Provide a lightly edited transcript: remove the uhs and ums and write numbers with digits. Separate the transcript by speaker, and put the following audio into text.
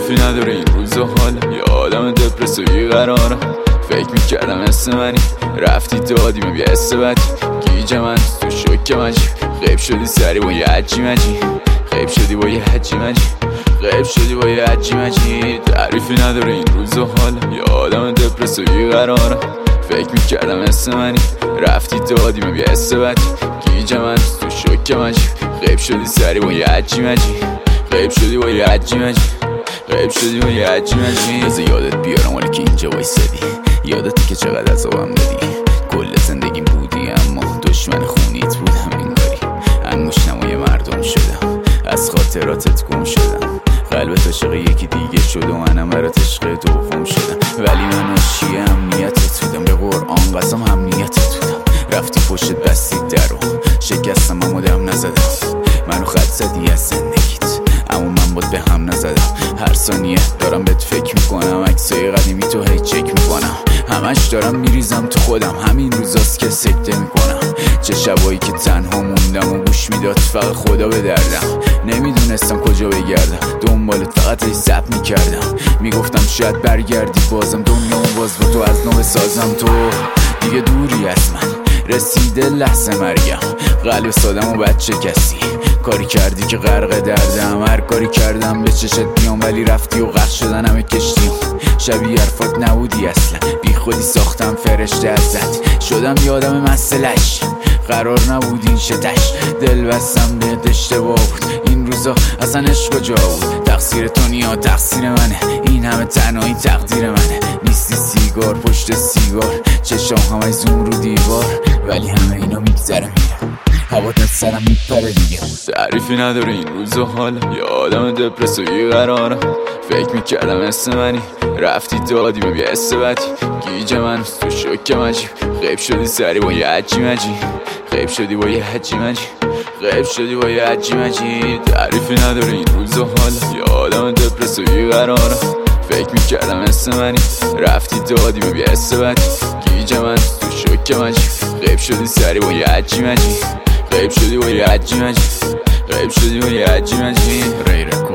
Speaker 1: تعریفی نداره این روزا، حالا یه آدم دپرس و بیقرارم. فکر میکردم مثل منی، رفتی دادی من یه حس بدی. گیج من تو شوکم عجیب، غیب شدی سری با یه عجیم عجیب. غیب شدی با یه عجیم عجیب، غیب شدی با یه عجیم عجیب. تعریفی نداره این روزا، حالا یه آدم دپرس و بیقرارم. فکر میکردم مثل منی، رفتی دادی من یه حس بدی. گیج من تو شوکم عجیب، غیب شدی سری با یه عجیم عجیب. غیب شدی با یه عجیم عجیب، غیب شدی با یه عجیم عجیب. بذار یادت بیارم ولی که اینجا وایسادی، یادتی که چقدر عذابم دادی. کل زندگیم بودی اما دشمن خونیت بودم انگاری. انگوش نمای مردم شدم، از خاطراتت گم شدم. قلبت عاشق یکی دیگه شد و منم برات عشق دوم شدم. ولی من عاشق امنیتت بودم، به قرآن قسم امنیتت بودم. رفتی پشت بستی درو، شکستم اما دم نزدم. منو خط زدی از زندگیت اما من بود به هم نزدم. هر ثانیه دارم بهت فکر میکنم، عکسای قدیمی تو هی چک میکنم. همش دارم میریزم تو خودم، همین روزاست که سکته میکنم. چه شبایی که تنها موندم و گوش میداد فقط خدا به دردم. نمیدونستم کجا بگردم، دنبالت فقط هی زب میکردم. میگفتم شاید برگردی بازم، دنیامو باز با تو از نو بسازم. تو دیگه دوری از من، رسیده لحظه مرگم. قلب سادم و بد شکستی، کاری کردی که غرق دردم. هر کاری کردم به چشت بیام ولی رفتی و غرق شدن همه کشتیم. شبیه حرفات نبودی اصلا، بی خودی ساختم فرشته ازت. شدم یادم مسئلهش، قرار نبود این شتش. دل بستم بهت اشتباه بود، این روزا اصلا عشق کجا بود. تقصیر تو نیا تقصیر منه، این همه تنهایی تقدیر منه. نیستی سیگار پشت سیگار، چشام همه زوم رو دیوار. ولی همه اینا میگذره میره، هوات از سرم میپره دیگه. تعریفی نداره این روزا، حالا یه آدم دپرس و بیقرارم. فکر میکردم مثل منی، رفتی دادی من یه حس بدی. گیج من تو شوکم عجیب، غیب شدی سری با یه عجیم عجیب. غیب شدی با یه عجیم عجیب، غیب شدی با یه عجیم عجیب. تعریفی نداره این روزا، حالا یه آدم دپرس و بیقرارم. فکر میکردم مثل منی، رفتی دادی من یه حس بدی. گیج من تو شوکم عجیب، غیب شدی سری با یه عجیم عجیب. غیب شدی با یه عجیم عجیب، غیب شدی با یه عجیم عجیب.